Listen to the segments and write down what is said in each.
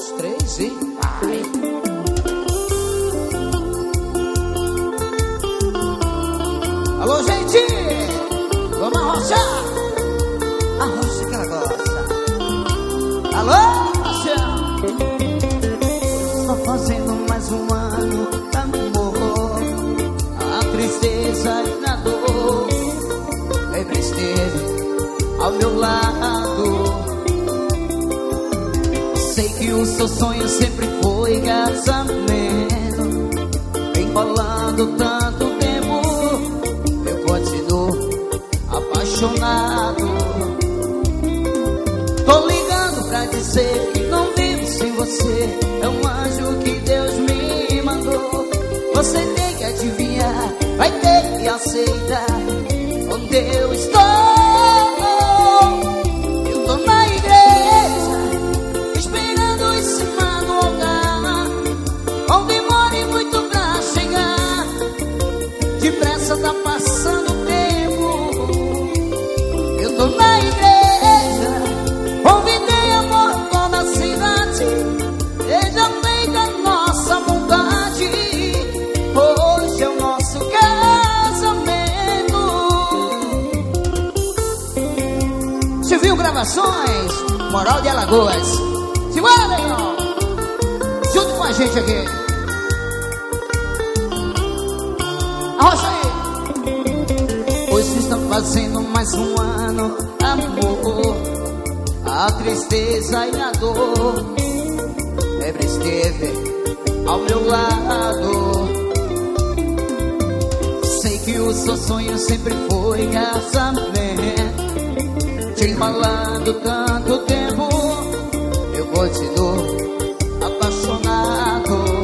2, 3 e vai. Alô, gente! Vamos arrochar! Arrocha que ela gosta. Alô, Rocha! Estou fazendo mais um ano, amor. A tristeza e na dor sempre esteve ao meu lado. Sei que o seu sonho sempre foi casamento. Enrolando tanto tempo, eu continuo apaixonado. Tô ligando pra dizer que não vivo sem você. É um anjo que Deus me mandou. Você tem que adivinhar, vai ter que aceitar onde eu estou. Eu tô na igreja, esperando em cima do altar. Não demore muito pra chegar, depressa tá passando o tempo. Eu tô na igreja, convidei amor toda a cidade. Seja feita a nossa vontade. Hoje é o nosso casamento. Civil Gravações, Moral de Alagoas. Segura, negão, junto com a gente aqui. Arrocha aí. Hoje estão fazendo mais um ano, amor. A tristeza e a dor sempre esteve ao meu lado. Sei que o seu sonho sempre foi casamento. Te enrolando tanto tempo, eu continuo apaixonado.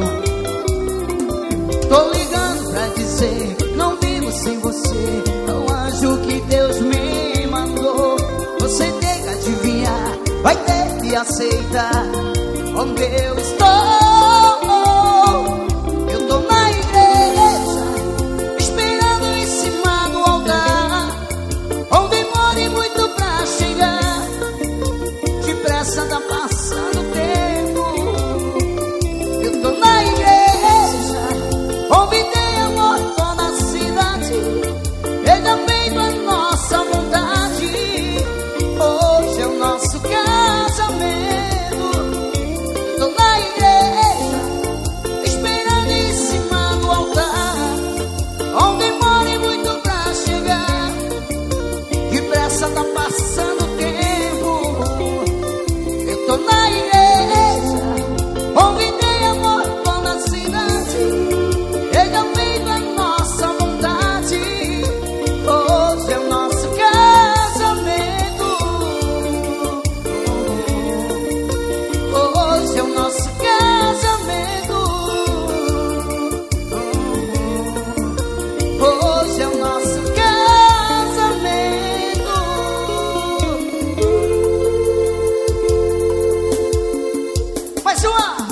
Tô ligando pra dizer que não vivo sem você. É um anjo que Deus me mandou. Você tem que adivinhar, vai ter que aceitar onde eu estou.